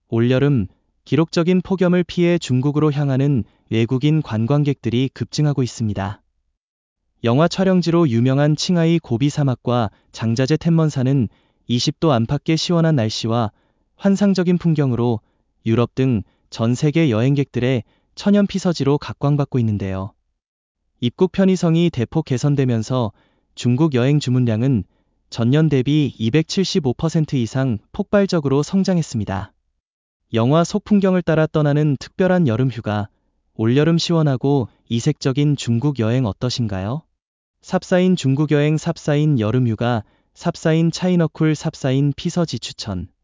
올여름 기록적인 폭염을 피해 중국으로 향하는 외국인 관광객들이 급증하고 있습니다. 영화 촬영지로 유명한 칭하이 고비 사막과 장자제 텐먼산은 20도 안팎의 시원한 날씨와 환상적인 풍경으로 유럽 등 전 세계 여행객들의 천연 피서지로 각광받고 있는데요. 입국 편의성이 대폭 개선되면서 중국 여행 주문량은 전년 대비 275% 이상 폭발적으로 성장했습니다. 영화 속 풍경을 따라 떠나는 특별한 여름 휴가, 올여름 시원하고 이색적인 중국 여행 어떠신가요? 삽사인 중국 여행 삽사인 여름 휴가, 삽사인 차이너쿨 삽사인 피서지 추천.